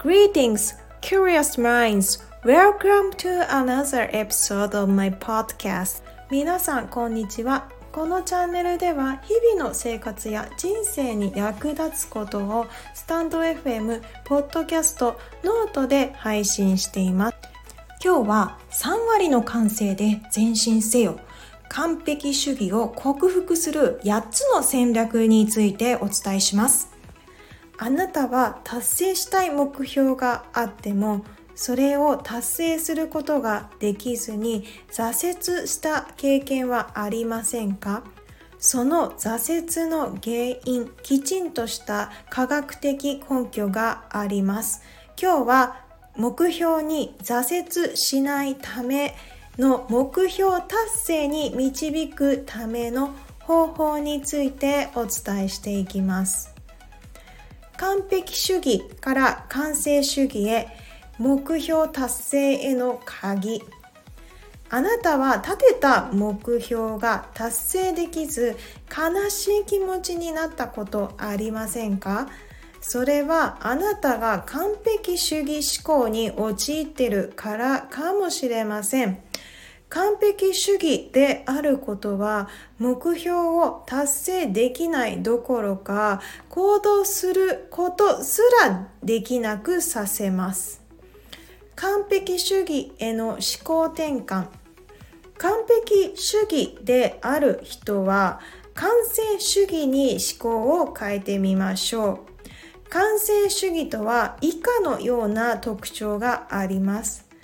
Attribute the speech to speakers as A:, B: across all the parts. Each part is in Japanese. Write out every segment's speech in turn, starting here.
A: Greetings, curious minds. Welcome to another episode of my podcast. 皆さん、こんにちは。このチャンネルでは日々の生活や人生に役立つことをスタンド FM、ポッドキャスト、ノートで配信しています。今日は3割の感性で前進せよ。完璧主義を克服する8つの戦略についてお伝えします。あなたは達成したい目標があっても、それを達成することができずに挫折した経験はありませんか？その挫折の原因、きちんとした科学的根拠があります。今日は目標に挫折しないための目標達成に導くための方法についてお伝えしていきます。完璧主義から完成主義へ、目標達成への鍵。あなたは立てた目標が達成できず悲しい気持ちになったことありませんか？それはあなたが完璧主義思考に陥っているからかもしれません。完璧主義であることは目標を達成できないどころか行動することすらできなくさせます。完璧主義への思考転換。完璧主義である人は完成主義に思考を変えてみましょう。完成主義とは以下のような特徴があります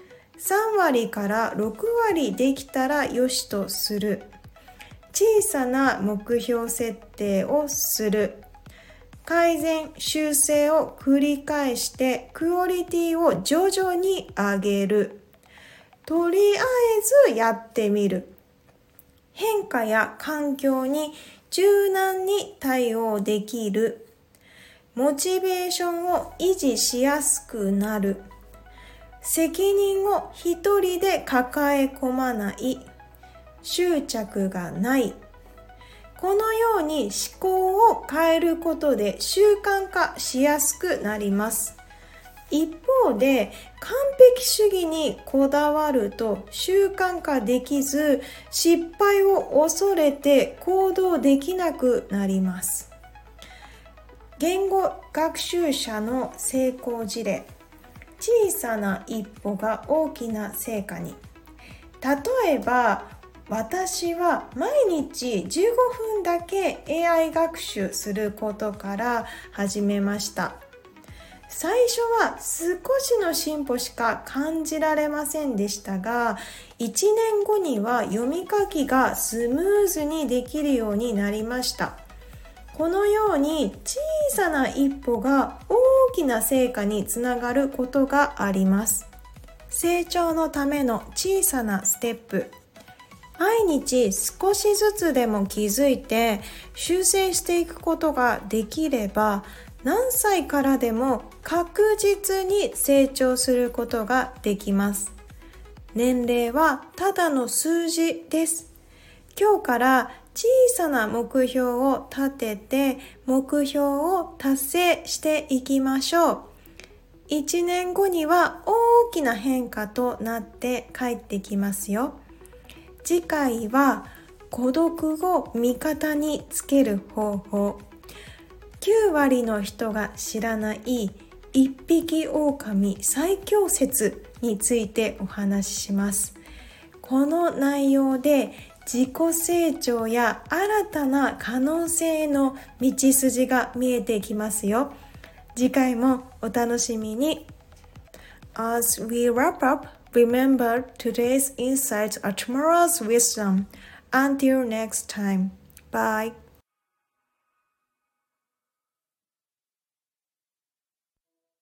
A: 。3割から6割できたらよしとする。小さな目標設定をする。改善・修正を繰り返してクオリティを徐々に上げる。とりあえずやってみる。変化や環境に柔軟に対応できる。モチベーションを維持しやすくなる。責任を一人で抱え込まない。執着がない。このように思考を変えることで習慣化しやすくなります。一方で完璧主義にこだわると習慣化できず失敗を恐れて行動できなくなります。言語学習者の成功事例。小さな一歩が大きな成果に。例えば、私は毎日15分だけ AI 学習することから始めました。最初は少しの進歩しか感じられませんでしたが、1年後には読み書きがスムーズにできるようになりました。このように小さな一歩が大きな成果につながることがあります。成長のための小さなステップ。毎日少しずつでも気づいて修正していくことができれば、何歳からでも確実に成長することができます。年齢はただの数字です。今日から小さな目標を立てて目標を達成していきましょう。1年後には大きな変化となって帰ってきますよ。次回は孤独を味方につける方法。9割の人が知らない一匹狼最強説についてお話しします。この内容で自己成長や新たな可能性への道筋が見えてきますよ。次回もお楽しみに。As we wrap up, remember today's insights are tomorrow's wisdom. Until next time. Bye.